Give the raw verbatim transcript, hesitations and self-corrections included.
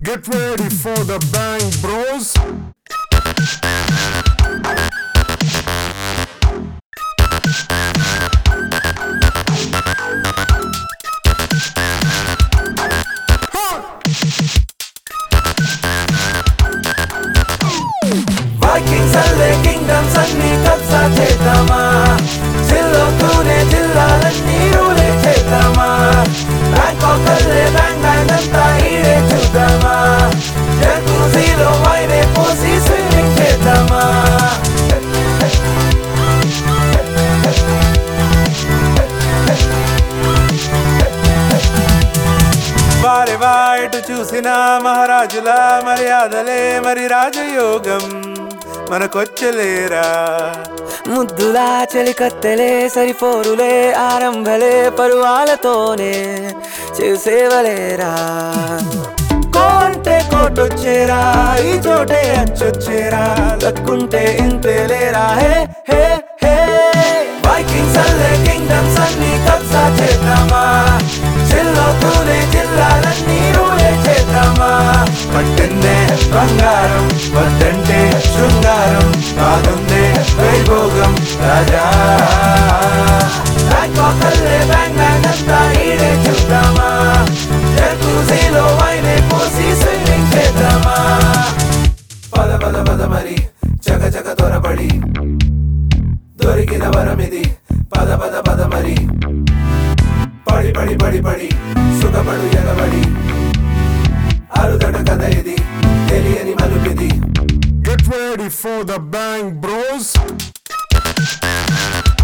Get ready for the bang, bros. Vikings alle kingdoms anni kabza chedama chillo tune jillalani rule chedama Bangkok alle bang bang anta ire chudama jacuzzi-lo vaine posi swimming chedama వారే వాటు చూసిన మహారాజుల మర్యాదలే మరి రాజయోగం మనకొచ్చలేరా ముద్దులా చెలికత్తెలే సరిపోరులే ఆరంభలే పరువాలతోనే చేసేవలేరా కోంటే కోటొచ్చేరా ఈ చోటే అచ్చొచ్చేరా లక్కుంటే ఇంతేలేరా హే హే హే Vikings అల్లే kingdoms అన్ని కబ్జా చేద్దామా చిల్లోతూనే జిల్లాలన్నీ రూలే చేద్దామా పట్టిందే బంగారం వద్దంటే శృంగారం కాదుందే వైభోగం రాజా బ్యాంకాక్ అల్లే బ్యాంగ్ బ్యాంగ్ అంతా ఈడే చూద్దామా జకూజీలో వైనే పోసి స్విమ్మింగ్ చేద్దామా పద పద పద మరి జగ జగ దొరబడి దొరికిన వరమిది పద పద పద మరి పడి పడి పడి పడి సుఖపడు ఎగబడి అరుదట కథ ఇది తెలియని మలుపిది Get ready for the bang, bros.